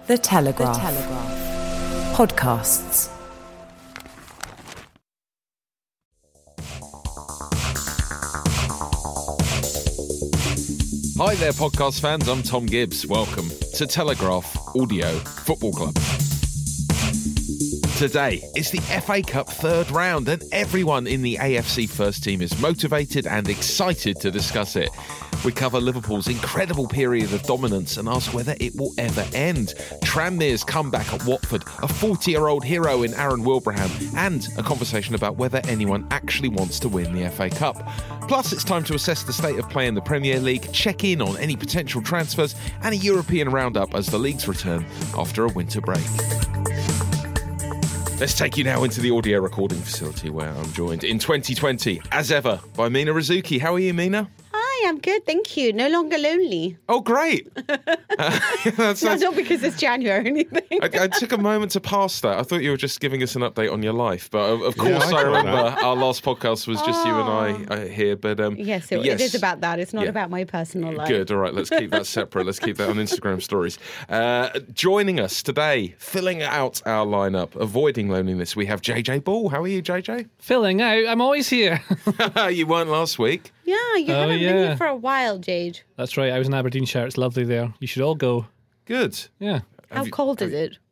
The Telegraph. The Telegraph. Podcasts. Hi there, podcast fans. I'm Tom Gibbs. Welcome to Telegraph Audio Football Club. Today, it's the FA Cup third round, and everyone in the AFC first team is motivated and excited to discuss it. We cover Liverpool's incredible period of dominance and ask whether it will ever end. Tranmere's comeback at Watford, a 40-year-old hero in Aaron Wilbraham, and a conversation about whether anyone actually wants to win the FA Cup. Plus, it's time to assess the state of play in the Premier League, check in on any potential transfers, and a European roundup as the leagues return after a winter break. Let's take you now into the audio recording facility where I'm joined in 2020, as ever, by Mina Rzouki. How are you, Mina? Hi, I'm good, thank you. No longer lonely. Oh, great. That's not because it's January or anything. I took a moment to pass that. I thought you were just giving us an update on your life. But of course, I remember our last podcast was just you and I here. But yes, it is about that. It's not about my personal life. Good. All right, let's keep that separate. Let's keep that on Instagram stories. Joining us today, filling out our lineup, avoiding loneliness, we have JJ Ball. How are you, JJ? Filling out. I'm always here. You weren't last week. Yeah, you haven't been here for a while, Jade. That's right. I was in Aberdeenshire. It's lovely there. You should all go. Good. Yeah. How cold is it?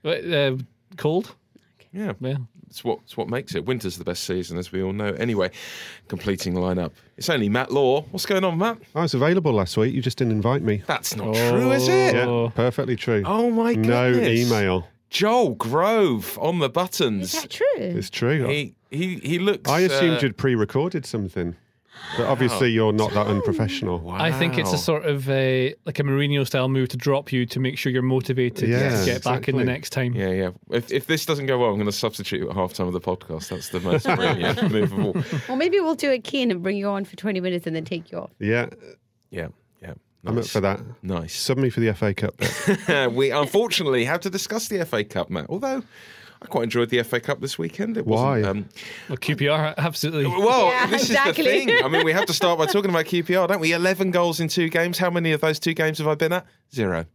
Cold. Yeah. Yeah. It's what makes it. Winter's the best season, as we all know. Anyway, completing the lineup. It's only Matt Law. What's going on, Matt? I was available last week. You just didn't invite me. That's not true, is it? Yeah, perfectly true. Oh, my goodness. No email. Joel Grove on the buttons. Is that true? It's true. He looks... I assumed you'd pre-recorded something. But obviously you're not that unprofessional. Wow. I think it's a sort of like a Mourinho-style move to drop you to make sure you're motivated to get back in the next time. Yeah. If this doesn't go well, I'm going to substitute at half-time of the podcast. That's the most brilliant move of all. Or maybe we'll do a Keane and bring you on for 20 minutes and then take you off. Yeah. Nice. I'm up for that. Nice. Sub me for the FA Cup bit. We unfortunately have to discuss the FA Cup, Matt. Although I quite enjoyed the FA Cup this weekend. It Why? Wasn't, Well, QPR, absolutely. well, this exactly. is the thing. I mean, we have to start by talking about QPR, don't we? 11 goals in 2 games. How many of those 2 games have I been at? 0.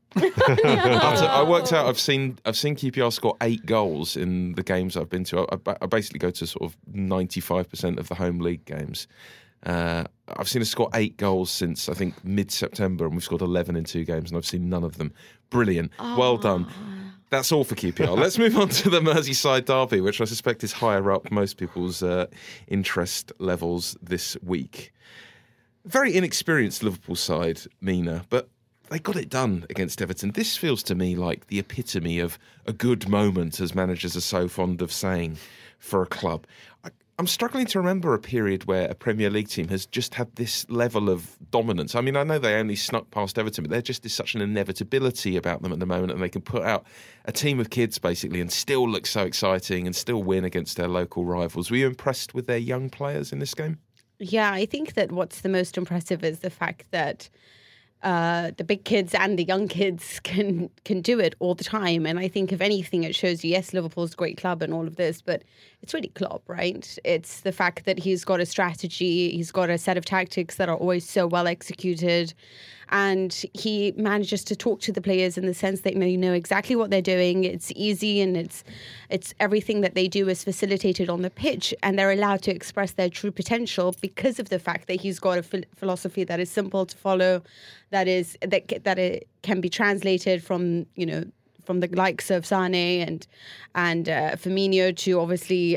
I worked out. I've seen QPR score 8 goals in the games I've been to. I basically go to sort of 95% of the home league games. I've seen us score 8 goals since I think mid-September, and we've scored 11 in 2 games, and I've seen none of them. Brilliant. Well done. That's all for QPR. Let's move on to the Merseyside derby, which I suspect is higher up most people's interest levels this week. Very inexperienced Liverpool side, Mina, but they got it done against Everton. This feels to me like the epitome of a good moment, as managers are so fond of saying, for a club. I'm struggling to remember a period where a Premier League team has just had this level of dominance. I mean, I know they only snuck past Everton, but there just is such an inevitability about them at the moment, and they can put out a team of kids, basically, and still look so exciting and still win against their local rivals. Were you impressed with their young players in this game? Yeah, I think that what's the most impressive is the fact that the big kids and the young kids can do it all the time. And I think if anything, it shows you, yes, Liverpool's a great club and all of this, but it's really Klopp, right? It's the fact that he's got a strategy, he's got a set of tactics that are always so well executed. And he manages to talk to the players in the sense that they know exactly what they're doing. It's easy, and it's everything that they do is facilitated on the pitch, and they're allowed to express their true potential because of the fact that he's got a philosophy that is simple to follow, that it can be translated from the likes of Sane and Firmino to obviously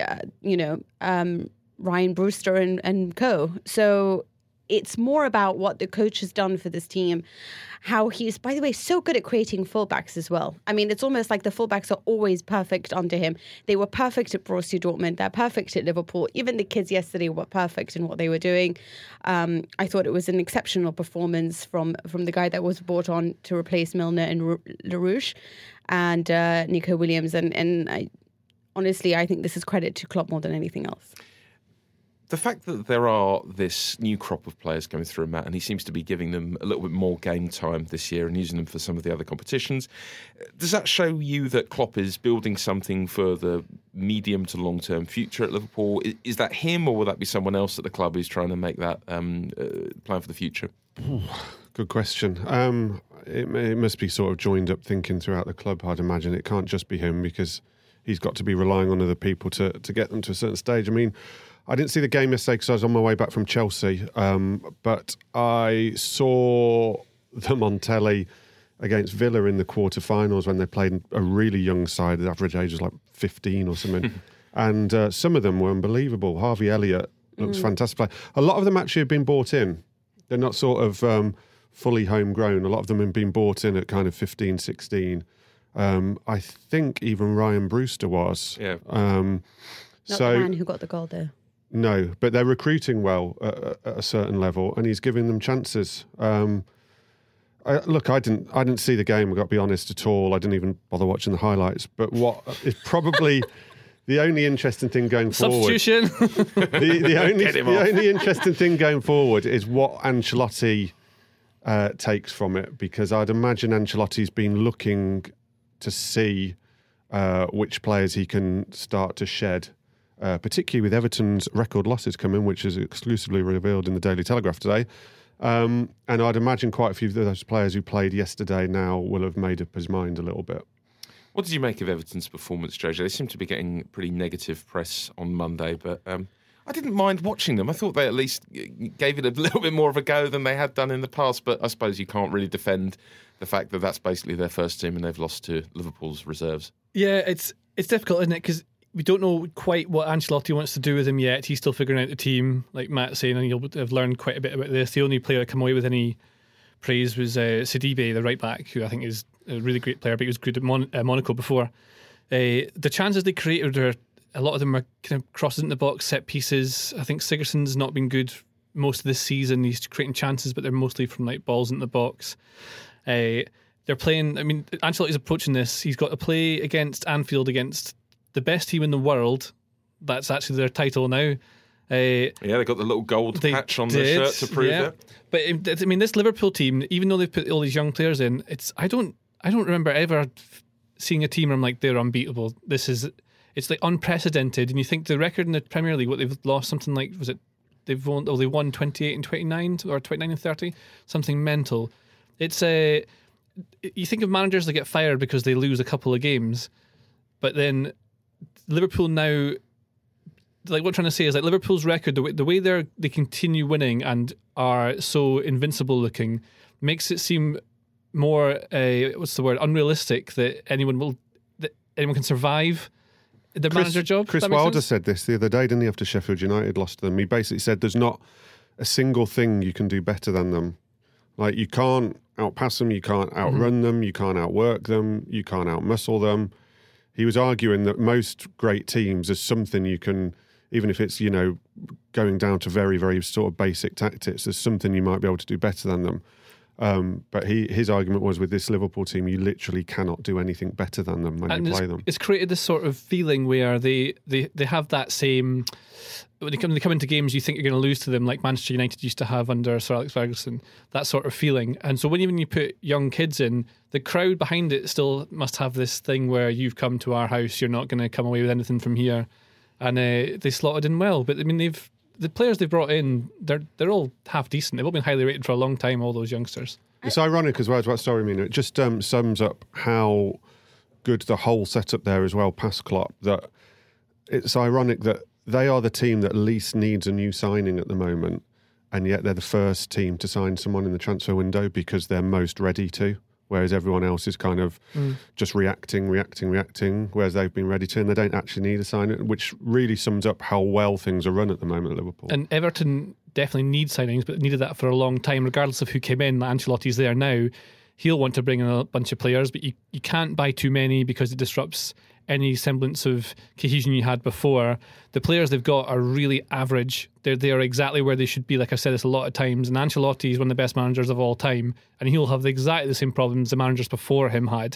Ryan Brewster and co. So it's more about what the coach has done for this team, how he's, by the way, so good at creating fullbacks as well. I mean, it's almost like the fullbacks are always perfect under him. They were perfect at Borussia Dortmund. They're perfect at Liverpool. Even the kids yesterday were perfect in what they were doing. I thought it was an exceptional performance from the guy that was brought on to replace Milner and LaRouche and Nico Williams. And honestly, I think this is credit to Klopp more than anything else. The fact that there are this new crop of players coming through, Matt, and he seems to be giving them a little bit more game time this year and using them for some of the other competitions, does that show you that Klopp is building something for the medium to long-term future at Liverpool? Is that him, or will that be someone else at the club who's trying to make that plan for the future? Good question. it must be sort of joined up thinking throughout the club, I'd imagine. It can't just be him, because he's got to be relying on other people to get them to a certain stage. I mean, I didn't see the game yesterday because I was on my way back from Chelsea, but I saw them on telly against Villa in the quarterfinals when they played a really young side. The average age was like 15 or something. And some of them were unbelievable. Harvey Elliott looks fantastic. A lot of them actually have been bought in. They're not sort of fully homegrown. A lot of them have been bought in at kind of 15, 16. I think even Ryan Brewster was. Yeah. Not the man who got the goal there. No, but they're recruiting well at a certain level, and he's giving them chances. Look, I didn't see the game, I've got to be honest, at all. I didn't even bother watching the highlights. But what is probably the only interesting thing going forward... Substitution! the only interesting thing going forward is what Ancelotti takes from it, because I'd imagine Ancelotti's been looking to see which players he can start to shed, particularly with Everton's record losses coming, which is exclusively revealed in the Daily Telegraph today. And I'd imagine quite a few of those players who played yesterday now will have made up his mind a little bit. What did you make of Everton's performance, JJ? They seem to be getting pretty negative press on Monday, but I didn't mind watching them. I thought they at least gave it a little bit more of a go than they had done in the past, but I suppose you can't really defend the fact that that's basically their first team and they've lost to Liverpool's reserves. Yeah, it's difficult, isn't it? Because we don't know quite what Ancelotti wants to do with him yet. He's still figuring out the team, like Matt's saying, and you'll have learned quite a bit about this. The only player that came away with any praise was Sidibe, the right back, who I think is a really great player, but he was good at Monaco before. The chances they created are, a lot of them are kind of crosses in the box, set pieces. I think Sigurdsson's not been good most of this season. He's creating chances, but they're mostly from like balls in the box. They're playing, I mean, Ancelotti's approaching this. He's got to play against Anfield, against the best team in the world. That's actually their title now. They got the little gold patch on their shirt to prove it. But I mean, this Liverpool team, even though they've put all these young players in, I don't remember ever seeing a team where I'm like, they're unbeatable. It's like unprecedented. And you think the record in the Premier League, what they've lost, something like, was it, they won 28 and 29 or 29 and 30, something mental. It's you think of managers that get fired because they lose a couple of games, but then Liverpool now, like what I'm trying to say is like Liverpool's record, the way they continue winning and are so invincible looking, makes it seem more unrealistic that anyone can survive the manager job. Chris Wilder said this the other day, didn't he, after Sheffield United lost to them? He basically said there's not a single thing you can do better than them. Like, you can't outpass them, you can't outrun them, you can't outwork them, you can't outmuscle them. He was arguing that most great teams, there's something you can, even if it's, going down to very, very sort of basic tactics, there's something you might be able to do better than them. But his argument was, with this Liverpool team, you literally cannot do anything better than them when you play them. It's created this sort of feeling where they have that same... When they come into games, you think you're going to lose to them, like Manchester United used to have under Sir Alex Ferguson, that sort of feeling. And so when you put young kids in, the crowd behind it still must have this thing where you've come to our house, you're not going to come away with anything from here. And they slotted in well. But I mean, the players they've brought in, they're all half decent. They've all been highly rated for a long time, all those youngsters. It's ironic as well as what story mean. It just sums up how good the whole setup there as well, past Klopp, that it's ironic that they are the team that least needs a new signing at the moment, and yet they're the first team to sign someone in the transfer window because they're most ready to, whereas everyone else is kind of just reacting, whereas they've been ready to, and they don't actually need a signing, which really sums up how well things are run at the moment at Liverpool. And Everton definitely need signings, but needed that for a long time, regardless of who came in. Ancelotti's there now. He'll want to bring in a bunch of players, but you can't buy too many because it disrupts any semblance of cohesion you had before. The players they've got are really average. They are exactly where they should be. Like I've said this a lot of times, and Ancelotti is one of the best managers of all time, and he'll have exactly the same problems the managers before him had.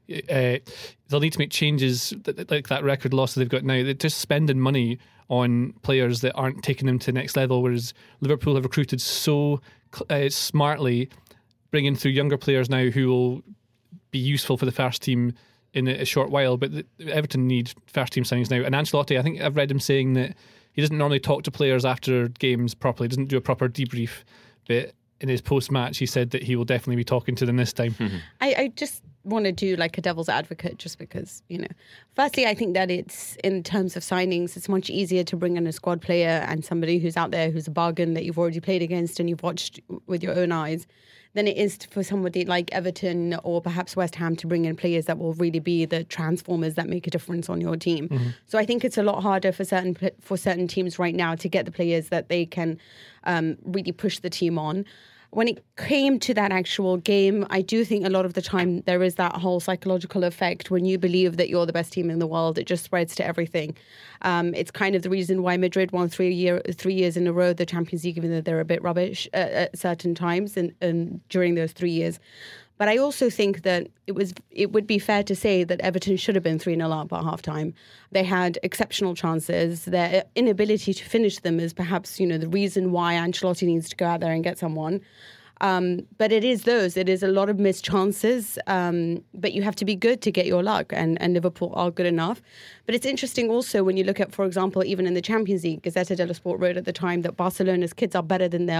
They'll need to make changes, like that record loss that they've got now. They're just spending money on players that aren't taking them to the next level, whereas Liverpool have recruited so smartly, bringing through younger players now who will be useful for the first team in a short while. But Everton need first team signings now. And Ancelotti, I think I've read him saying that he doesn't normally talk to players after games properly, doesn't do a proper debrief, but in his post-match, he said that he will definitely be talking to them this time. I just want to do like a devil's advocate just because, firstly, I think that it's, in terms of signings, it's much easier to bring in a squad player and somebody who's out there who's a bargain that you've already played against and you've watched with your own eyes than it is for somebody like Everton or perhaps West Ham to bring in players that will really be the transformers that make a difference on your team. So I think it's a lot harder for certain teams right now to get the players that they can really push the team on. When it came to that actual game, I do think a lot of the time there is that whole psychological effect. When you believe that you're the best team in the world, it just spreads to everything. It's kind of the reason why Madrid won 3 years in a row the Champions League, even though they're a bit rubbish at certain times and during those 3 years. But I also think that it would be fair to say that Everton should have been 3-0 up at half-time. They had exceptional chances. Their inability to finish them is perhaps, the reason why Ancelotti needs to go out there and get someone. But it is a lot of missed chances, but you have to be good to get your luck, and Liverpool are good enough. But it's interesting also when you look at, for example, even in the Champions League, Gazzetta dello Sport wrote at the time that Barcelona's kids are better than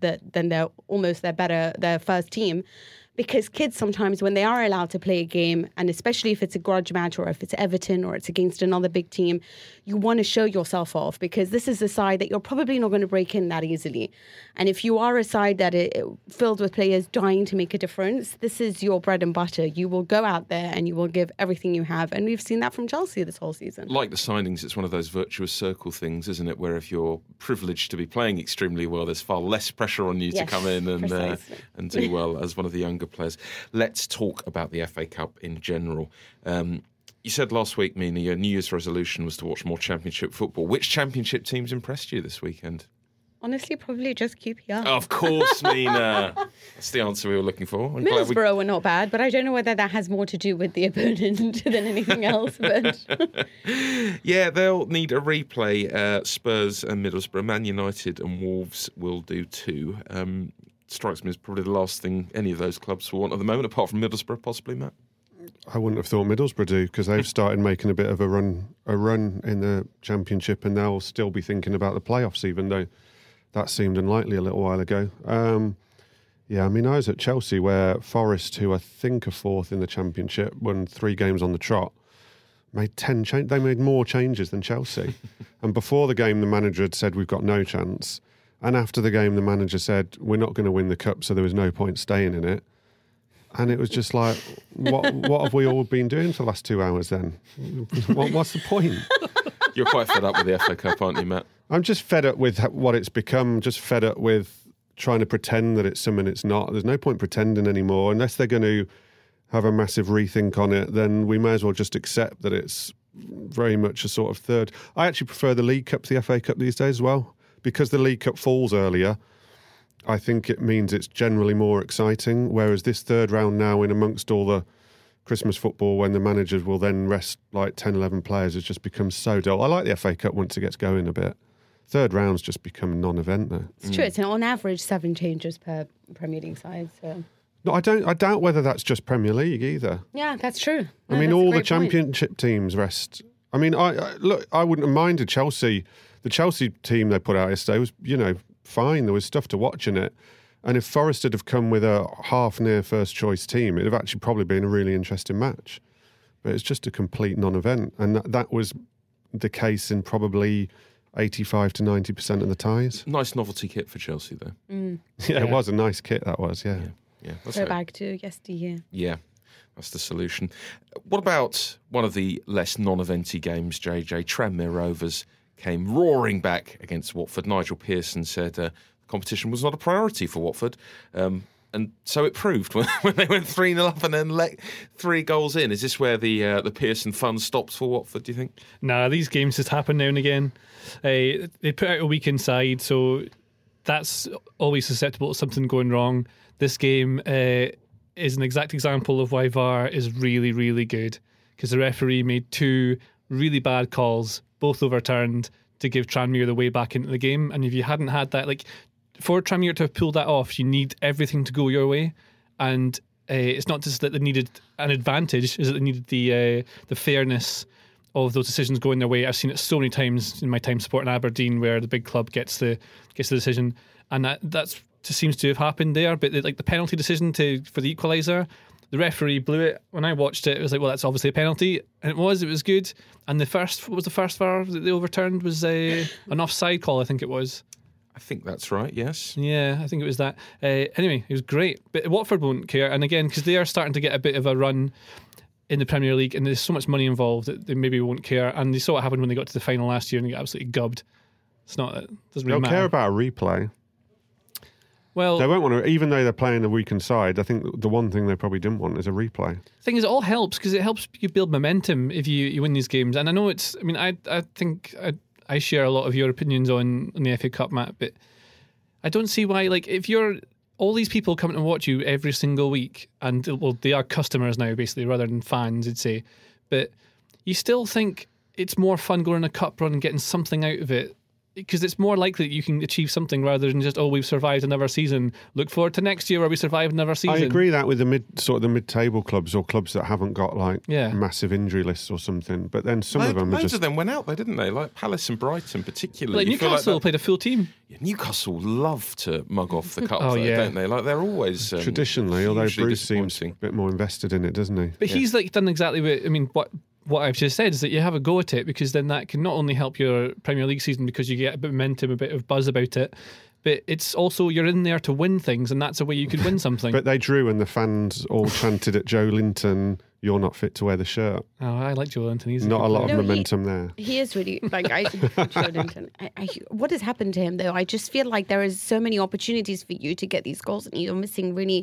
their first team. Because kids sometimes, when they are allowed to play a game, and especially if it's a grudge match or if it's Everton or it's against another big team, you want to show yourself off because this is a side that you're probably not going to break in that easily. And if you are a side that is filled with players dying to make a difference, this is your bread and butter. You will go out there and you will give everything you have. And we've seen that from Chelsea this whole season. Like the signings, it's one of those virtuous circle things, isn't it? Where if you're privileged to be playing extremely well, there's far less pressure on you to come in and do well as one of the younger players. Let's talk about the FA Cup in general. You said last week, Mina, your New Year's resolution was to watch more Championship football. Which Championship teams impressed you this weekend? Honestly, probably just QPR. Of course, Mina. That's the answer we were looking for. Middlesbrough were not bad, but I don't know whether that has more to do with the opponent than anything else. But yeah, they'll need a replay. Spurs and Middlesbrough, Man United and Wolves will do too. Strikes me as probably the last thing any of those clubs will want at the moment, apart from Middlesbrough, possibly, Matt. I wouldn't have thought Middlesbrough do because they've started making a bit of a run in the Championship, and they'll still be thinking about the playoffs, even though that seemed unlikely a little while ago. I was at Chelsea where Forest, who I think are fourth in the Championship, won 3 games on the trot, made 10 changes. They made more changes than Chelsea. And before the game, the manager had said, we've got no chance. And after the game, the manager said, we're not going to win the cup, so there was no point staying in it. And it was just like, what have we all been doing for the last 2 hours then? What's the point? You're quite fed up with the FA Cup, aren't you, Matt? I'm just fed up with what it's become, just fed up with trying to pretend that it's something it's not. There's no point pretending anymore. Unless they're going to have a massive rethink on it, then we may as well just accept that it's very much a sort of third. I actually prefer the League Cup to the FA Cup these days as well. Because the League Cup falls earlier, I think it means it's generally more exciting, whereas this third round now, in amongst all the Christmas football, when the managers will then rest like 10, 11 players, has just become so dull. I like the FA Cup once it gets going a bit. Third round's just become a non-event now. It's true. It's on average 7 changes per Premier League side. So. No, I doubt whether that's just Premier League either. Yeah, that's true. No, I mean, all the Championship teams rest. I mean, I wouldn't have minded Chelsea. The Chelsea team they put out yesterday was, fine. There was stuff to watch in it. And if Forest had have come with a half-near first-choice team, it'd have actually probably been a really interesting match. But it's just a complete non-event. And that was the case in probably 85 to 90% of the ties. Nice novelty kit for Chelsea, though. Yeah, it was a nice kit, that was, yeah. Go back to yesteryear. Yeah. That's the solution. What about one of the less non-eventy games, JJ? Tranmere Rovers came roaring back against Watford. Nigel Pearson said the competition was not a priority for Watford. And so it proved when they went 3-0 up and then let 3 goals in. Is this where the Pearson fun stops for Watford, do you think? Nah, these games just happen now and again. They put out a weekend side, so that's always susceptible to something going wrong. This game is an exact example of why VAR is really, really good, because the referee made 2 really bad calls, both overturned, to give Tranmere the way back into the game. And if you hadn't had that, for Tranmere to have pulled that off, you need everything to go your way. And it's not just that they needed an advantage, is that they needed the fairness of those decisions going their way. I've seen it so many times in my time supporting Aberdeen where the big club gets the decision. And that's just seems to have happened there. But the penalty decision for the equaliser, the referee blew it. When I watched it, it was like, well, that's obviously a penalty, and it was good. And the first VAR that they overturned was an offside call, I think it was. I think that's right, yes. Yeah, I think it was that. Anyway, it was great. But Watford won't care. And again, because they are starting to get a bit of a run in the Premier League and there's so much money involved that they maybe won't care. And they saw what happened when they got to the final last year and they got absolutely gubbed. It doesn't really They'll matter. care about a replay. Well, They won't want to, even though they're playing a weakened side, I think the one thing they probably didn't want is a replay. the thing is, it all helps because it helps you build momentum if you win these games. And I know I think I share a lot of your opinions on the FA Cup, Matt, but I don't see why, if you're all these people coming to watch you every single week, and well, they are customers now, basically, rather than fans, I'd say, but you still think it's more fun going on a cup run and getting something out of it, because it's more likely that you can achieve something rather than just, we've survived another season. Look forward to next year where we survive another season. I agree that with the mid-table clubs or clubs that haven't got massive injury lists or something. But then some of them are Loads just... of them went out there, didn't they? Like Palace and Brighton particularly. Like You feel Newcastle that- played a full team. Yeah, Newcastle love to mug off the cup, Oh, though, yeah. don't they? Like they're always Traditionally, although hugely Bruce seems a disappointing. bit more invested in it, doesn't he? But he's done exactly what I've just said is that you have a go at it, because then that can not only help your Premier League season because you get a bit of momentum, a bit of buzz about it, but it's also you're in there to win things, and that's a way you could win something. But they drew and the fans all chanted at Joe Linton, "You're not fit to wear the shirt." I like Joe Linton. He's Not a lot of No, he- momentum there. He is really what has happened to him though? I just feel like there is so many opportunities for you to get these goals, and you're missing really.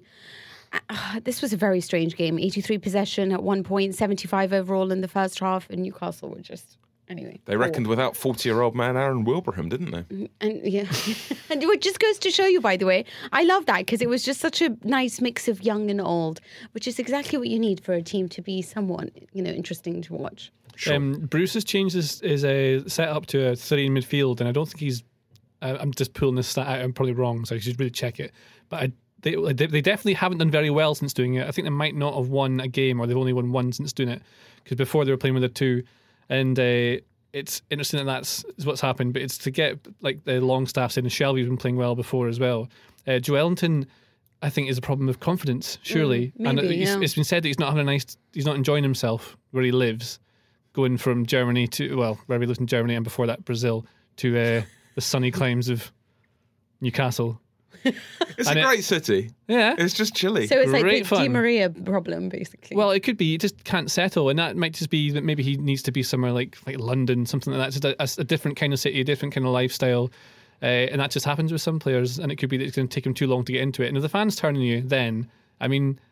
This was a very strange game. 83 possession at one point, 75 overall in the first half, and Newcastle were just anyway. They reckoned without 40-year-old man Aaron Wilbraham, didn't they? And yeah, and it just goes to show you, by the way, I love that because it was just such a nice mix of young and old, which is exactly what you need for a team to be somewhat, interesting to watch. Bruce has changed his set up to a 3 in midfield, and I don't think he's. I'm just pulling this stat out. I'm probably wrong, so I should really check it. But they definitely haven't done very well since doing it. I think they might not have won a game, or they've only won one since doing it, because before they were playing with a 2. And it's interesting that's what's happened, but it's to get the Longstaff saying, and Shelby's been playing well before as well. Joe Ellington, I think, is a problem of confidence, surely. Maybe, yeah. It's been said that he's not enjoying himself where he lives, going from Germany to, where he lives in Germany, and before that Brazil, to the sunny climes of Newcastle. It's a great city. Yeah. It's just chilly. So it's like Great the fun. Di Maria problem, basically. Well, it could be he just can't settle, and that might just be that maybe he needs to be somewhere like London, something like that. Just a different kind of city, a different kind of lifestyle, and that just happens with some players. And it could be that it's going to take him too long to get into it. And if the fans turn on you, then how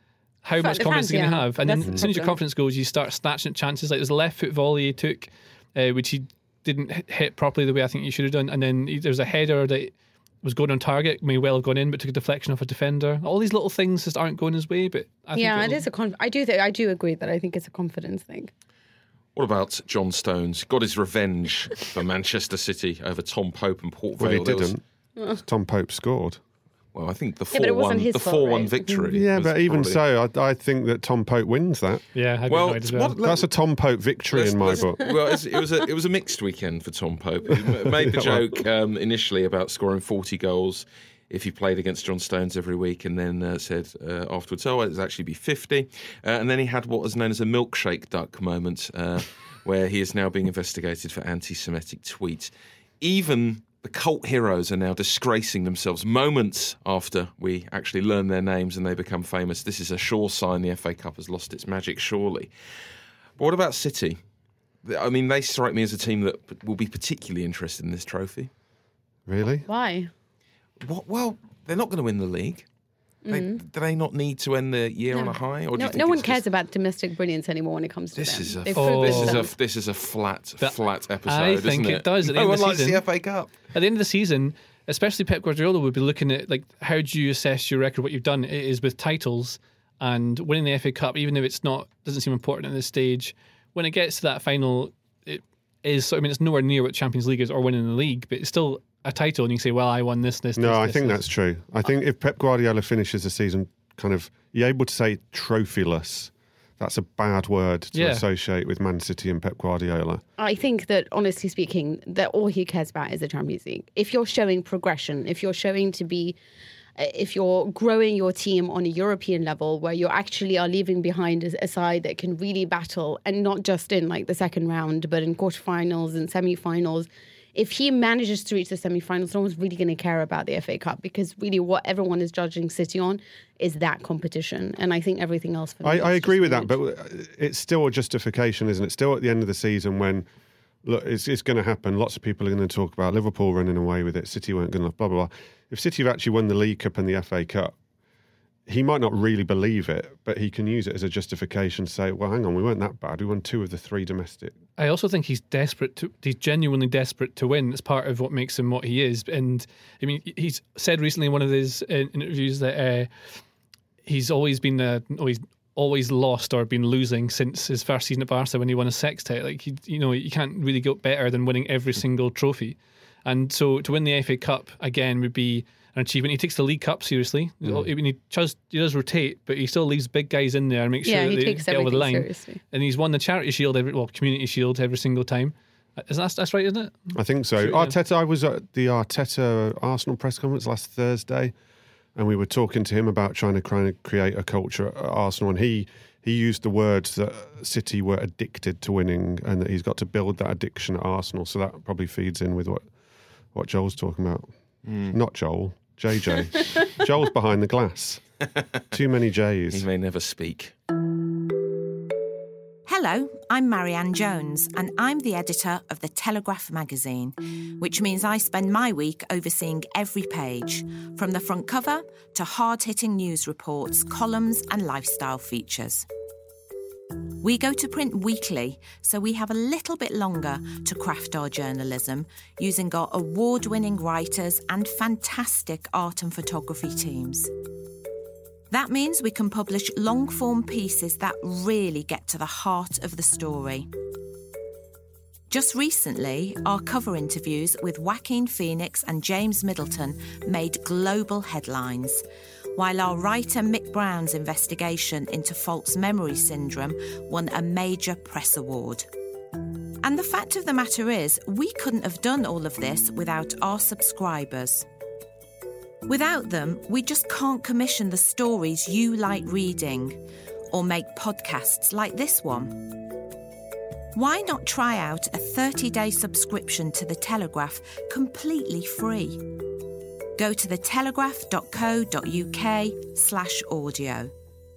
much the confidence fans, are you going to yeah. have? And then That's the as soon as your problem. confidence goes, you start snatching at chances. Like there's a left foot volley he took, which he didn't hit properly the way I think he should have done. And then there's a header that was going on target, may well have gone in, but took a deflection off a defender. All these little things just aren't going his way. But I think it is I do agree that I think it's a confidence thing. What about John Stones? Got his revenge for Manchester City over Tom Pope and Port Well, Vale. he There was- didn't. Tom Pope scored. Well, I think the Yeah, but it wasn't 4-1 his the fault, 4-1 right? victory. Yeah, was but even probably- so, I think that Tom Pope wins that. Yeah, I'd be Well, annoyed as well. what- That's a Tom Pope victory in my book. Well, it was a mixed weekend for Tom Pope. He made the joke initially about scoring 40 goals if he played against John Stones every week, and then said afterwards, it'd actually be 50. And then he had what was known as a milkshake duck moment, where he is now being investigated for anti-Semitic tweets. Even the cult heroes are now disgracing themselves moments after we actually learn their names and they become famous. This is a sure sign the FA Cup has lost its magic, surely. But what about City? I mean, they strike me as a team that will be particularly interested in this trophy. Really? Why? Well, they're not going to win the league. Do they not need to end the year on a high? Or do you think No one it's cares just- about domestic brilliance anymore when it comes to This them. is a They've proven themselves. this is a flat episode. I think isn't it does at the No end one of the likes season. the FA Cup. At the end of the season, especially Pep Guardiola would be looking at how do you assess your record, what you've done. It is with titles and winning the FA Cup, even if it's not doesn't seem important at this stage. When it gets to that final, it is. I mean, it's nowhere near what Champions League is or winning the league, but it's still a title, and you can say, "Well, I won this." No, this, I this, think this. that's true. I think if Pep Guardiola finishes the season you're able to say trophyless. That's a bad word to associate with Man City and Pep Guardiola. I think that, honestly speaking, that all he cares about is the Champions League. If you're showing progression, if you're showing to be if you're growing your team on a European level where you actually are leaving behind a side that can really battle, and not just in like the second round, but in quarterfinals and semi-finals, if he manages to reach the semi-finals, no one's really going to care about the FA Cup, because really what everyone is judging City on is that competition. And I think everything else for me I agree with that, but it's still a justification, isn't it? Still at the end of the season when, look, it's going to happen. Lots of people are going to talk about Liverpool running away with it. City weren't good enough, blah, blah, blah. If City have actually won the League Cup and the FA Cup, he might not really believe it, but he can use it as a justification to say, well, hang on, we weren't that bad. We won 2 of the 3 domestic. I also think he's genuinely desperate to win. It's part of what makes him what he is. And I mean, he's said recently in one of his interviews that he's always been always lost or been losing since his first season at Barca when he won a sextet. Like, you can't really get better than winning every single trophy. And so to win the FA Cup again would be an achievement. He takes the League Cup seriously. I mean, he does rotate, but he still leaves big guys in there and makes sure that they get over the line. Seriously. And he's won the Charity Shield, Community Shield every single time. That's right, isn't it? I think so. Sure, Arteta, I was at the Arteta Arsenal press conference last Thursday, and we were talking to him about trying to create a culture at Arsenal, and he used the words that City were addicted to winning, and that he's got to build that addiction at Arsenal. So that probably feeds in with what Joel's talking about. Not Joel, JJ. Joel's behind the glass. Too many J's. He may never speak. Hello, I'm Marianne Jones, and I'm the editor of The Telegraph magazine, which means I spend my week overseeing every page, from the front cover to hard-hitting news reports, columns and lifestyle features. We go to print weekly, so we have a little bit longer to craft our journalism, using our award-winning writers and fantastic art and photography teams. That means we can publish long-form pieces that really get to the heart of the story. Just recently, our cover interviews with Joaquin Phoenix and James Middleton made global headlines, while our writer Mick Brown's investigation into false memory syndrome won a major press award. And the fact of the matter is, we couldn't have done all of this without our subscribers. Without them, we just can't commission the stories you like reading or make podcasts like this one. Why not try out a 30-day subscription to The Telegraph completely free? Go to thetelegraph.co.uk/audio.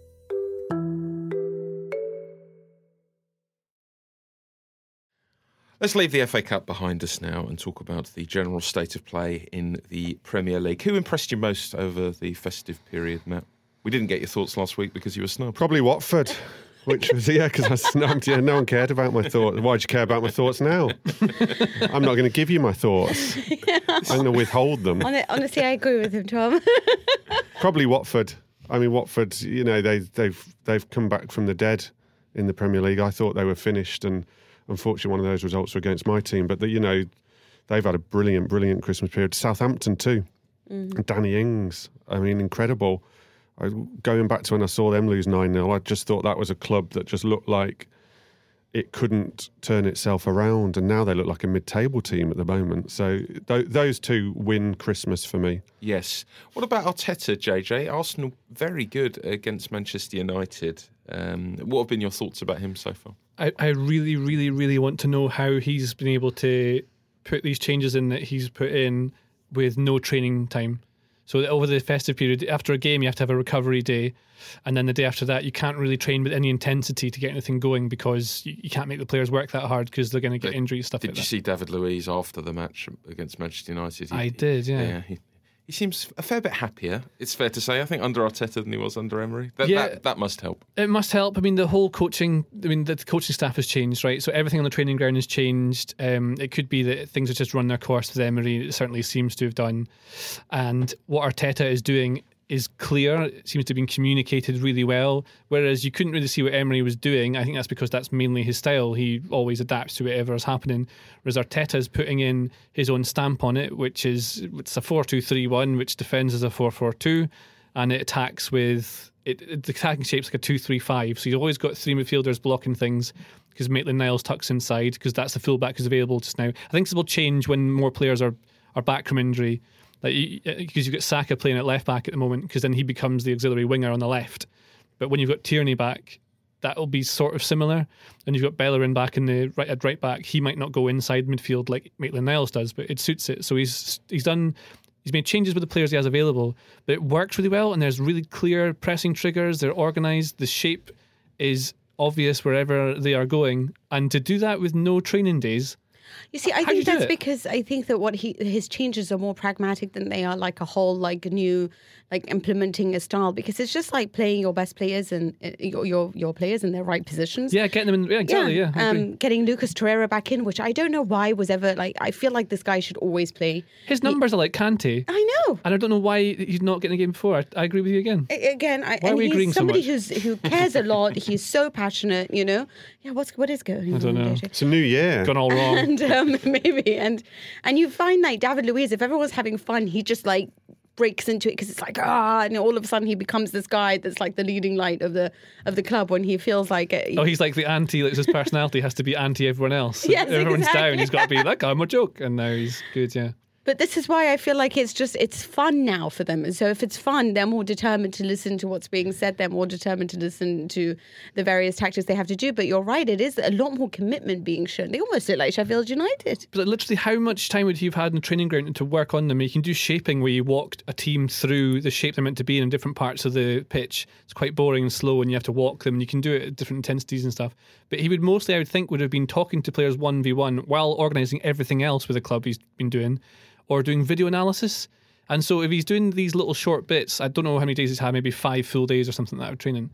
Let's leave the FA Cup behind us now and talk about the general state of play in the Premier League. Who impressed you most over the festive period, Matt? We didn't get your thoughts last week because you were snubbed. Probably Watford, which was, because I was snubbed. Yeah, no one cared about my thoughts. Why'd you care about my thoughts now? I'm not going to give you my thoughts. I'm going to withhold them. Honestly, I agree with him, Tom. Probably Watford. I mean, Watford, they've come back from the dead in the Premier League. I thought they were finished, and unfortunately, one of those results were against my team. But, they've had a brilliant, brilliant Christmas period. Southampton too. Danny Ings. I mean, incredible. Going back to when I saw them lose 9-0, I just thought that was a club that just looked like it couldn't turn itself around. And now they look like a mid-table team at the moment. So those two win Christmas for me. Yes. What about Arteta, JJ? Arsenal, very good against Manchester United. What have been your thoughts about him so far? I really, really, really want to know how he's been able to put these changes in that he's put in with no training time. So over the festive period, after a game, you have to have a recovery day. And then the day after that, you can't really train with any intensity to get anything going because you can't make the players work that hard because they're going to get injuries, stuff like that. Did you see David Luiz after the match against Manchester United? I did, yeah. He seems a fair bit happier, it's fair to say, I think, under Arteta than he was under Emery. That must help. It must help. I mean, the coaching staff has changed, right? So everything on the training ground has changed. It could be that things have just run their course with Emery. It certainly seems to have done. And what Arteta is doing is clear. It seems to have been communicated really well, whereas you couldn't really see what Emery was doing. I think that's because that's mainly his style. He always adapts to whatever is happening, whereas Arteta is putting in his own stamp on it, it's a 4-2-3-1, which defends as a 4-4-2, and it attacks with the attacking shape's like a 2-3-5. So you've always got three midfielders blocking things because Maitland-Niles tucks inside because that's the fullback who's available just now. I think this will change when more players are back from injury. Because you've got Saka playing at left back at the moment, because then he becomes the auxiliary winger on the left. But when you've got Tierney back, that'll be sort of similar. And you've got Bellerin back in the right back. He might not go inside midfield like Maitland-Niles does, but it suits it. So he's made changes with the players he has available, but it works really well. And there's really clear pressing triggers. They're organised. The shape is obvious wherever they are going. And to do that with no training days. You see, I think that's because I think that his changes are more pragmatic than they are like a whole like new implementing a style, because it's just like playing your best players and your players in their right positions. Yeah, getting them in. Yeah, exactly. Yeah, getting Lucas Torreira back in, which I don't know why was ever like. I feel like this guy should always play. His numbers are like Kante. I know, and I don't know why he's not getting a game before. I agree with you again. Why are we agreeing so much? Somebody who cares a lot. He's so passionate. You know. Yeah. What is going on? I don't know. It's a new year. Gone all wrong. And maybe and you find like David Luiz, if everyone's having fun, he just like breaks into it because it's like and all of a sudden he becomes this guy that's like the leading light of the club when he feels like he's like the anti, like his personality has to be anti everyone else. Yes, everyone's exactly. down, he's got to be like, I'm a joke, and now he's good. Yeah. But this is why I feel like it's fun now for them. And so if it's fun, they're more determined to listen to what's being said. They're more determined to listen to the various tactics they have to do. But you're right, it is a lot more commitment being shown. They almost look like Sheffield United. But literally, how much time would you have had in the training ground to work on them? You can do shaping where you walked a team through the shape they're meant to be in different parts of the pitch. It's quite boring and slow and you have to walk them. And you can do it at different intensities and stuff. But he would mostly, I would think, would have been talking to players 1v1 while organising everything else with the club he's been doing, or doing video analysis. And so if he's doing these little short bits, I don't know how many days he's had, maybe 5 full days or something like that of training,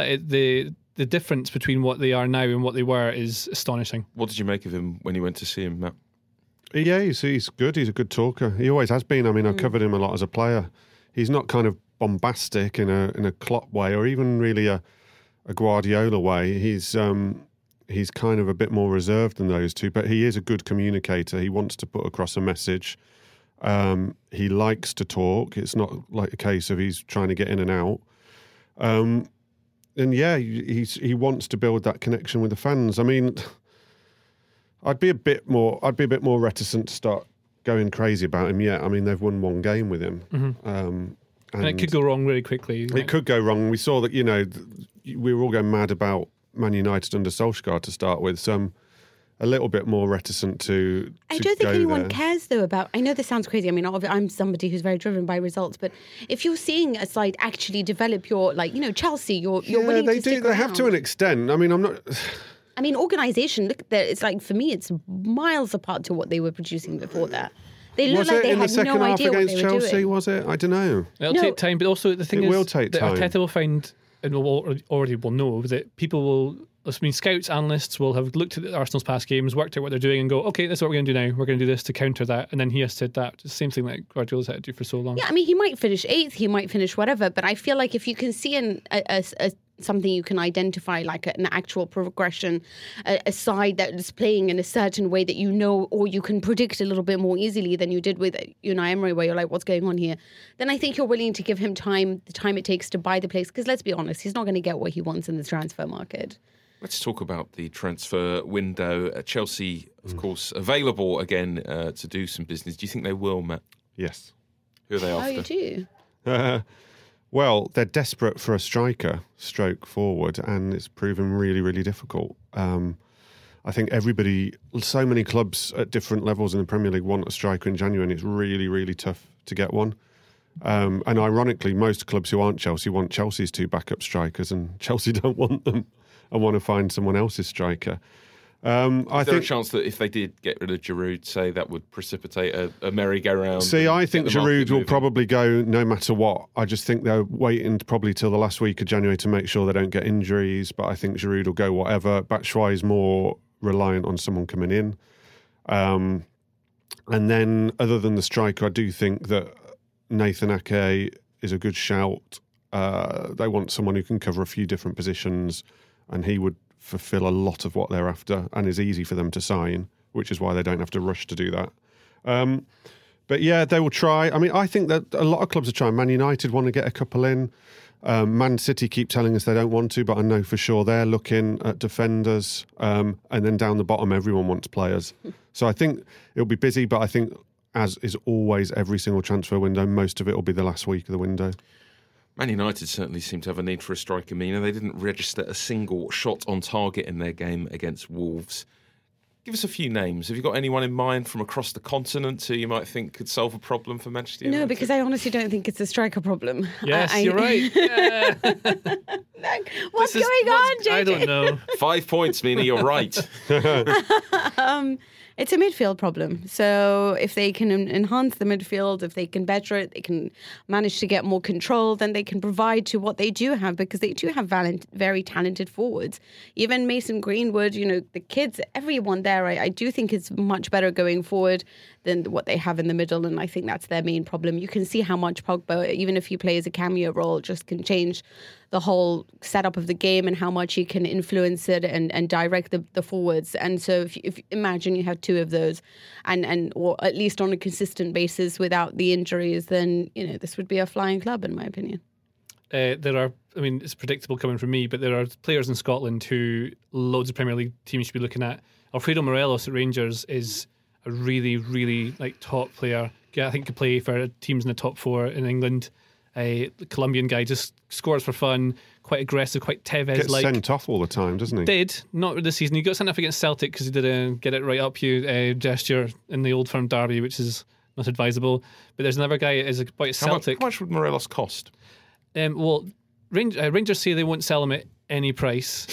the difference between what they are now and what they were is astonishing. What did you make of him when you went to see him, Matt? Yeah, he's good. He's a good talker. He always has been. I mean, I covered him a lot as a player. He's not kind of bombastic in a Klopp way, or even really a Guardiola way. He's kind of a bit more reserved than those two, but he is a good communicator. He wants to put across a message. He likes to talk. It's not like a case of he's trying to get in and out. And yeah, he wants to build that connection with the fans. I mean, I'd be a bit more reticent to start going crazy about him yet. I mean, they've won 1 game with him. Mm-hmm. And it could go wrong really quickly. It could go wrong. We saw that, we were all going mad about Man United under Solskjaer to start with, so I'm a little bit more reticent to I don't think anyone there. cares though about, I know this sounds crazy, I mean I'm somebody who's very driven by results, but if you're seeing a side actually develop your, Chelsea, you're willing to stick around. They have to an extent. I mean, organisation, look, it's like, for me it's miles apart to what they were producing before that. They look like they had no idea what they were doing. Was it in the second half against Chelsea, was it? I don't know. It'll take time, but also the thing is, it will take time. Arteta will find, and already will know, that people will, scouts, analysts will have looked at Arsenal's past games, worked out what they're doing and go, okay, that's what we're going to do now. We're going to do this to counter that. And then he has to adapt. It's the same thing that Guardiola's had to do for so long. Yeah, I mean, he might finish 8th, he might finish whatever, but I feel like if you can see something you can identify, like an actual progression, a side that is playing in a certain way that you know, or you can predict a little bit more easily than you did with Unai Emery, where you're like, what's going on here? Then I think you're willing to give him time, the time it takes to buy the place, because let's be honest, he's not going to get what he wants in the transfer market. Let's talk about the transfer window. Chelsea, of course, available again to do some business. Do you think they will, Matt? Yes. Who are they after? Oh, you do? Well, they're desperate for a striker, stroke forward, and it's proven really, really difficult. I think so many clubs at different levels in the Premier League want a striker in January, and it's really, really tough to get one. And ironically, most clubs who aren't Chelsea want Chelsea's 2 backup strikers, and Chelsea don't want them. I want to find someone else's striker. Is there a chance that if they did get rid of Giroud, say that would precipitate a merry-go-round? See, I think Giroud will probably go no matter what. I just think they're waiting probably till the last week of January to make sure they don't get injuries, but I think Giroud will go whatever. Batshuayi is more reliant on someone coming in. And then, other than the striker, I do think that Nathan Ake is a good shout. They want someone who can cover a few different positions, and he would fulfill a lot of what they're after and is easy for them to sign, which is why they don't have to rush to do that. But yeah, they will try. I mean, I think that a lot of clubs are trying. Man United want to get a couple in. Man City keep telling us they don't want to, but I know for sure they're looking at defenders. And then down the bottom, everyone wants players. So I think it'll be busy, but I think as is always every single transfer window, most of it will be the last week of the window. Man United certainly seem to have a need for a striker, Mina. They didn't register a single shot on target in their game against Wolves. Give us a few names. Have you got anyone in mind from across the continent who you might think could solve a problem for Manchester United? No, because I honestly don't think it's a striker problem. Yes, you're right. Yeah. What's going on, JJ? I don't know. 5 points, Mina, you're right. It's a midfield problem. So if they can enhance the midfield, if they can better it, they can manage to get more control, then they can provide to what they do have, because they do have very talented forwards. Even Mason Greenwood, the kids, everyone there, I do think is much better going forward than what they have in the middle, and I think that's their main problem. You can see how much Pogba, even if he plays a cameo role, just can change the whole setup of the game and how much he can influence it and direct the forwards. And so if imagine you have two of those and or at least on a consistent basis without the injuries, then this would be a flying club in my opinion. It's predictable coming from me, but there are players in Scotland who loads of Premier League teams should be looking at. Alfredo Morelos at Rangers is a really, really top player. I think could play for teams in the top 4 in England. The Colombian guy just scores for fun, quite aggressive, quite Tevez-like. Gets sent off all the time, doesn't he? Did, not this season. He got sent off against Celtic because he did a get it right up you gesture in the Old Firm derby, which is not advisable. But there's another guy is quite Celtic. How much would Morelos cost? Rangers say they won't sell him at any price.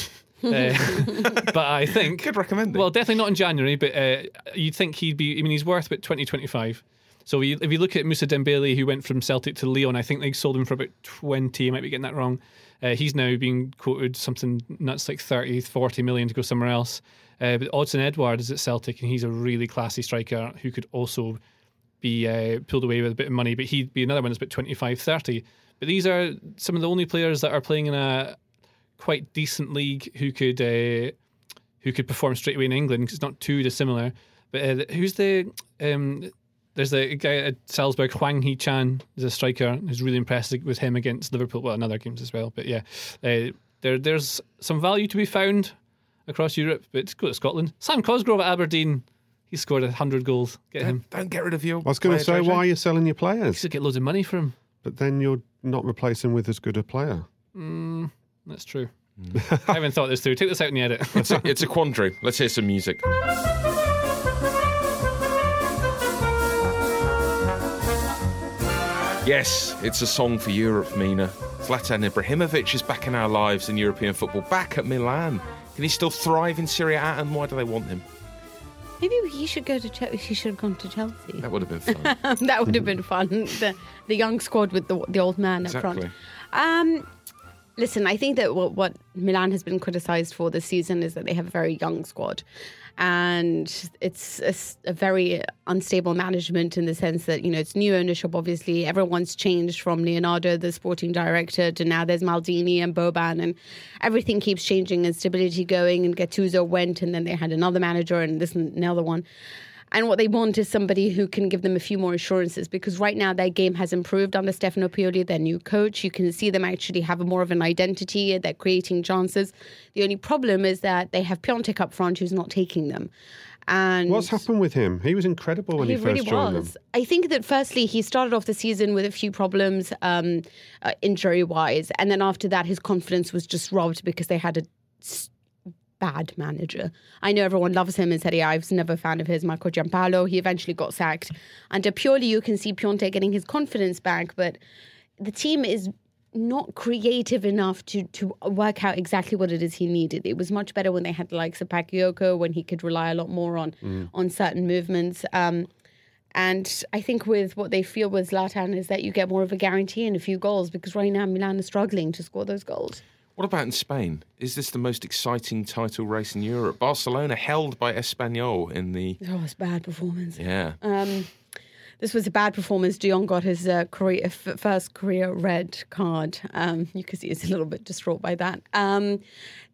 But I think could recommend it. Well, definitely not in January, but you'd think he'd be. He's worth about 20-25. So if you look at Moussa Dembele, who went from Celtic to Lyon, I think they sold him for about 20. I might be getting that wrong. He's now being quoted something nuts like 30-40 million to go somewhere else. But Odsonne Edouard is at Celtic, and he's a really classy striker who could also be pulled away with a bit of money, but he'd be another one that's about 25-30. But these are some of the only players that are playing in a quite decent league who could perform straight away in England, because it's not too dissimilar. But who's there's the guy at Salzburg, Hwang Hee-chan, is a striker who's really impressed with him against Liverpool, well, in other games as well. But yeah, there's some value to be found across Europe, but go to Scotland. Sam Cosgrove at Aberdeen, he scored 100 goals. Get him. Don't get rid of your I was going to say, why are you selling your players? You should get loads of money for him. But then you're not replacing with as good a player. That's true. I haven't thought this through. Take this out in the edit. It's a quandary. Let's hear some music. Yes, it's a song for Europe, Mina. Zlatan Ibrahimovic is back in our lives in European football, back at Milan. Can he still thrive in Serie A, and why do they want him? Maybe he should go to Chelsea. He should have gone to Chelsea. That would have been fun. That would have been fun. The young squad with the old man up front. Listen, I think that what Milan has been criticised for this season is that they have a very young squad. And it's a very unstable management in the sense that, it's new ownership, obviously. Everyone's changed from Leonardo, the sporting director, to now there's Maldini and Boban, and everything keeps changing and stability going, and Gattuso went, and then they had another manager and this and another one. And what they want is somebody who can give them a few more assurances, because right now their game has improved under Stefano Pioli, their new coach. You can see them actually have more of an identity. They're creating chances. The only problem is that they have Piontek up front who's not taking them. And what's happened with him? He was incredible when he first joined them. I think that firstly, he started off the season with a few problems injury-wise. And then after that, his confidence was just robbed because they had a bad manager. I know everyone loves him in Serie A. I was never a fan of his. Marco Giampaolo, he eventually got sacked. Under Pioli, you can see Piontek getting his confidence back, but the team is not creative enough to work out exactly what it is he needed. It was much better when they had the likes of Bakayoko, when he could rely a lot more on certain movements. And I think with what they feel with Zlatan is that you get more of a guarantee and a few goals, because right now Milan is struggling to score those goals. What about in Spain? Is this the most exciting title race in Europe? Barcelona held by Espanyol in the... Oh, it's a bad performance. Yeah. This was a bad performance. De Jong got his first career red card. You can see he's a little bit distraught by that.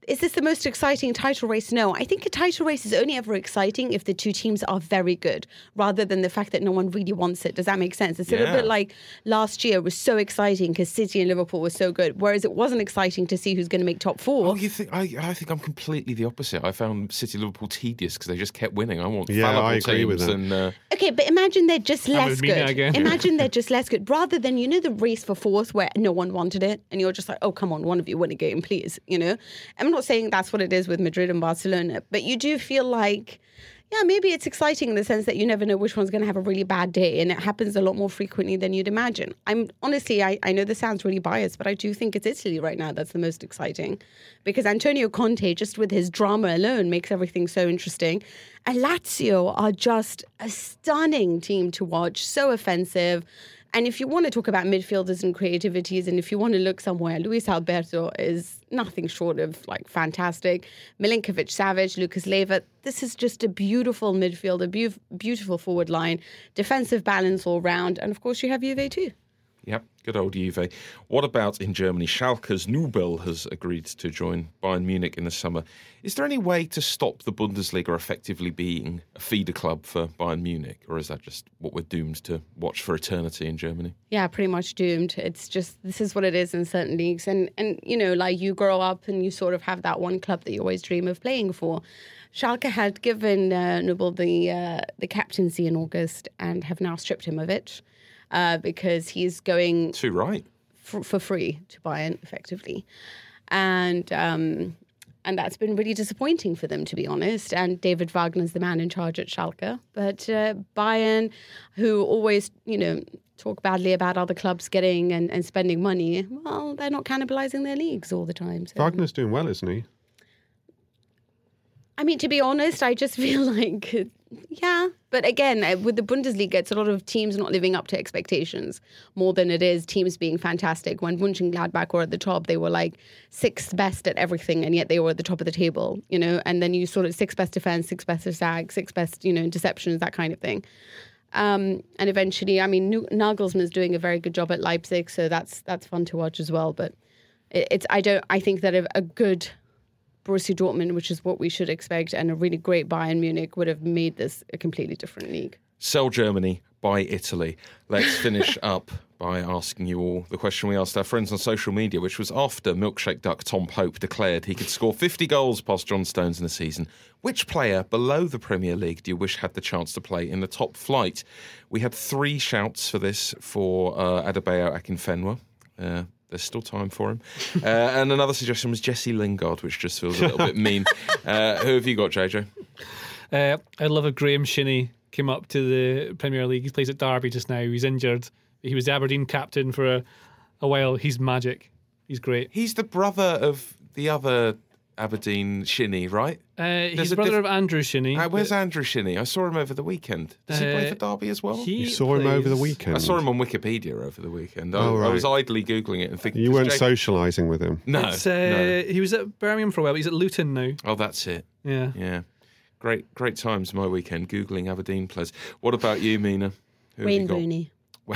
is this the most exciting title race? No, I think a title race is only ever exciting if the two teams are very good, rather than the fact that no one really wants it. Does that make sense? It's a little bit like last year was so exciting because City and Liverpool were so good, whereas it wasn't exciting to see who's going to make top four. Oh, you think? I think I'm completely the opposite. I found City Liverpool tedious because they just kept winning. I want Yeah, fallible I agree teams with that. and. Okay, but imagine they're just less would mean it good. again. Imagine they're just less good, rather than, you know, the race for fourth where no one wanted it, and you're just like, oh, come on, one of you win a game, please. You know, I'm not saying that's what it is with Madrid and Barcelona, but you do feel like, yeah, maybe it's exciting in the sense that you never know which one's going to have a really bad day, and it happens a lot more frequently than you'd imagine. I'm honestly, I know this sounds really biased, but I do think it's Italy right now that's the most exciting, because Antonio Conte, just with his drama alone, makes everything so interesting. And Lazio are just a stunning team to watch, so offensive. And if you want to talk about midfielders and creativities, and if you want to look somewhere, Luis Alberto is nothing short of like fantastic. Milinkovic, Savic, Lucas Leiva. This is just a beautiful midfield, a beautiful forward line, defensive balance all round. And of course, you have Juve too. Yep, good old Juve. What about in Germany? Schalke's Nubel has agreed to join Bayern Munich in the summer. Is there any way to stop the Bundesliga effectively being a feeder club for Bayern Munich? Or is that just what we're doomed to watch for eternity in Germany? Yeah, pretty much doomed. It's just, this is what it is in certain leagues. And you know, like you grow up and you sort of have that one club that you always dream of playing for. Schalke had given Nubel the captaincy in August and have now stripped him of it. Because he's going Too right. for free to Bayern, effectively. And that's been really disappointing for them, to be honest. And David Wagner's the man in charge at Schalke. But Bayern, who always, you know, talk badly about other clubs getting and spending money, well, they're not cannibalizing their leagues all the time. So. Wagner's doing well, isn't he? I mean, to be honest, I just feel like, yeah. But again, with the Bundesliga, it's a lot of teams not living up to expectations more than it is teams being fantastic. When Mönchengladbach were at the top, they were like sixth best at everything, and yet they were at the top of the table, you know. And then you sort of sixth best defense, sixth best attack, sixth best, you know, interceptions, that kind of thing. And eventually, I mean, Nagelsmann's doing a very good job at Leipzig, so that's fun to watch as well. But I think that a good Borussia Dortmund, which is what we should expect, and a really great Bayern Munich would have made this a completely different league. Sell Germany, buy Italy. Let's finish up by asking you all the question we asked our friends on social media, which was after Milkshake Duck Tom Pope declared he could score 50 goals past John Stones in a season. Which player below the Premier League do you wish had the chance to play in the top flight? We had 3 shouts for this for Adebayo Akinfenwa. There's still time for him. And another suggestion was Jesse Lingard, which just feels a little bit mean. Who have you got, JJ? I'd love if Graham Shinney came up to the Premier League. He plays at Derby just now. He's injured. He was the Aberdeen captain for a while. He's magic. He's great. He's the brother of the other Aberdeen Shinney, right? He's the brother of Andrew Shinney. Where's Andrew Shinney? I saw him over the weekend. Does he play for Derby as well? You saw him over the weekend? I saw him on Wikipedia over the weekend. Oh, right. I was idly Googling it and thinking... You weren't socialising with him? No, He was at Birmingham for a while, but he's at Luton now. Oh, that's it. Yeah. Yeah. Great times my weekend, Googling Aberdeen players. What about you, Mina? Wayne Rooney.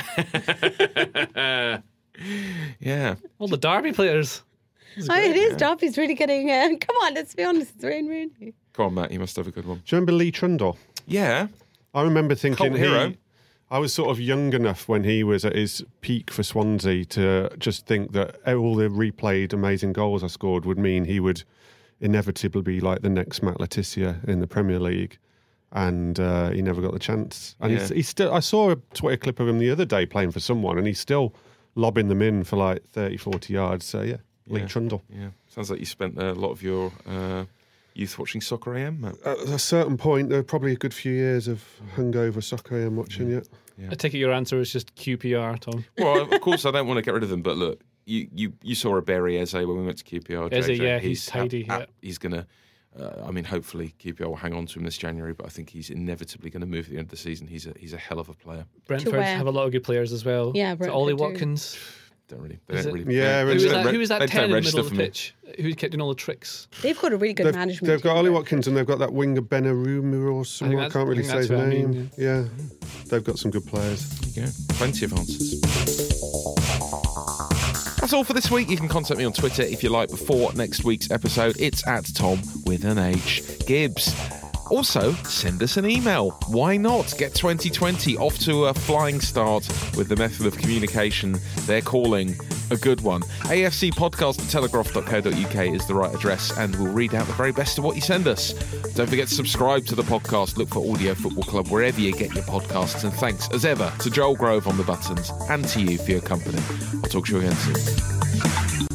Yeah. All the Derby players. It is. Derby's really getting... come on, let's be honest. It's Wayne Rooney. Go on, Matt. You must have a good one. Do you remember Lee Trundle? Yeah. I remember thinking Cult hero. I was sort of young enough when he was at his peak for Swansea to just think that all the replayed amazing goals I scored would mean he would inevitably be like the next Matt Letizia in the Premier League. And he never got the chance. And he's still. I saw a Twitter clip of him the other day playing for someone, and he's still lobbing them in for like 30, 40 yards. So, yeah, Lee Trundle. Yeah. Sounds like you spent a lot of your youth watching Soccer AM, Matt. At a certain point, there were probably a good few years of hungover Soccer AM watching it. Yeah. I take it your answer is just QPR, Tom. Well, of course, I don't want to get rid of them, but look, you saw a Barry Eze when we went to QPR. Eze, JJ. yeah, he's tidy. He's going to... I mean, hopefully QPR will hang on to him this January, but I think he's inevitably going to move at the end of the season. He's a hell of a player. Brentford have a lot of good players as well. Yeah, Brentford. Ollie do. Watkins. They don't really. Yeah, Who was that 10 in the middle of the pitch? Who kept doing all the tricks? They've got a really good management. They've got team, Ollie but- Watkins and they've got that winger Benaruma or someone. I can't really say his name. Yeah, they've got some good players. Yeah, plenty of answers. A That's all for this week. You can contact me on Twitter if you like before next week's episode. It's at Tom with an H Gibbs. Also, send us an email. Why not? Get 2020 off to a flying start with the method of communication they're calling a good one. afcpodcast@telegraph.co.uk is the right address, and we'll read out the very best of what you send us. Don't forget to subscribe to the podcast. Look for Audio Football Club wherever you get your podcasts. And thanks, as ever, to Joel Grove on the buttons and to you for your company. I'll talk to you again soon.